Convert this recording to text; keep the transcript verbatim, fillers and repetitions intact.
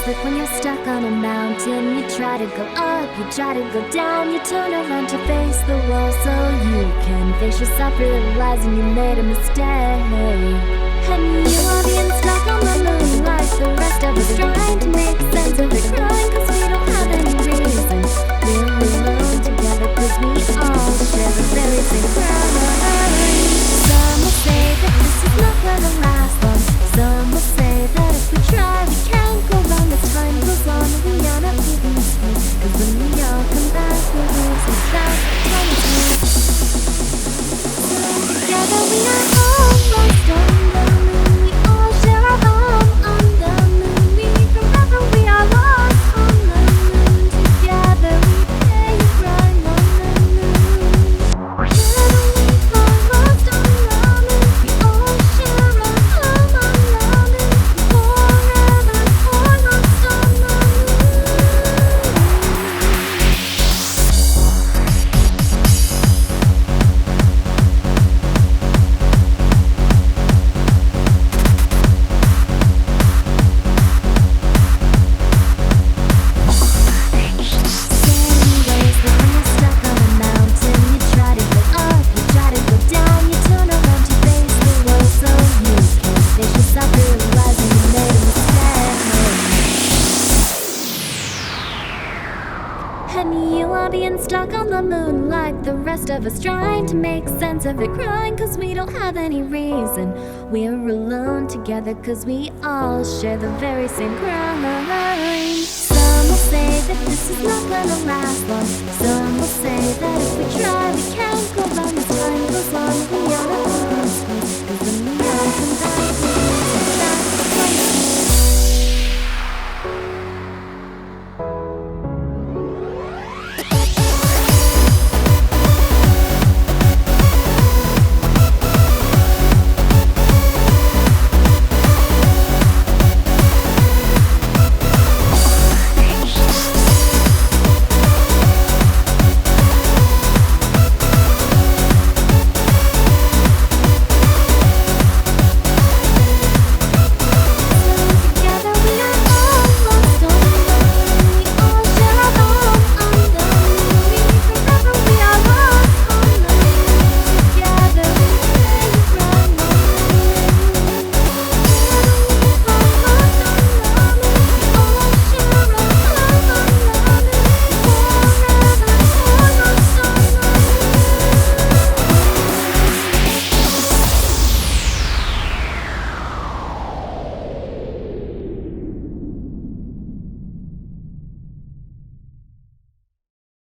like when you're stuck on a mountain. You try to go up, you try to go down. You turn around to face the wall so you can face yourself, realizing you made a mistake. And you are being stuck on the moon like the rest of us, trying to make sense of it, crying cause we don't have any reason. We're alone together cause we all share the very same crime. Some will say that this is not gonna last long. Some will say that if we try we can't go wrong. As time goes on we are not leaving this place, cause when we all come back we'll lose it back. Time is moving. So together we are almost on the moon. We all share our home on the moon. We remember we are lost on the moon. Together we play a rhyme on the moon. Together we are lost on the moon. We all share our home on the moon. Forever we're lost on the moon. And you are being stuck on the moon like the rest of us, trying to make sense of it, crying cause we don't have any reason. We're alone together cause we all share the very same crime. Some will say that this is not gonna last long. Some will say that if we try we can't go wrong. As time goes on